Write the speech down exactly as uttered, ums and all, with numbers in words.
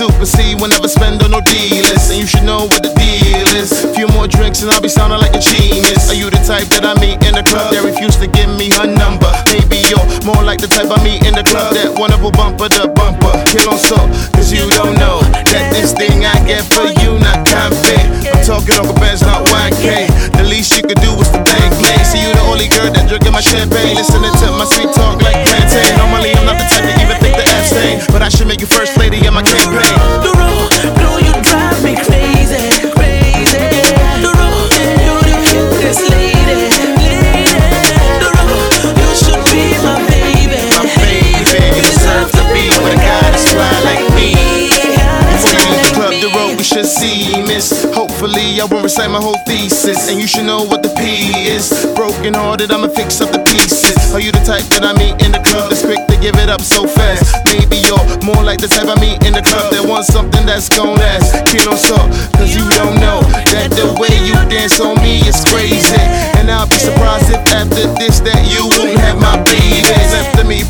super C will never spend on no dealers. And you should know what the deal is. Few more drinks and I'll be sounding like a genius. Are you the type that I meet in the club that refuse to give me her number? Maybe you're more like the type I meet in the club that wanna go bumper to bumper. Kill on so, cause you don't know that this thing I get for you not cafe. I'm talking Uncle Ben's, not Y K. The least you could do is the bank play. See you the only girl that drinking my champagne, listening to my sweet talk like plantain. Normally I'm not the type to even think the abstain, but I should make you first lady in my campaign. The road, girl, you drive me crazy, crazy. The road, you're the cutest lady, lady. The road, you should be my baby, my baby. You deserve to be with a guy that's fly like me. Before you leave the club, the road we should see, miss. Hopefully I won't recite my whole thesis, and you should know what the P is. Broken hearted, I'ma fix up the pieces. Are you the type that I meet in the club that's quick to give it up so fast? Maybe you're more like the type I meet in the club that wants something that's gon' last. Kill on so, cause you don't know that the way you dance on me is crazy. And I'll be surprised if after this that you won't have my babies after me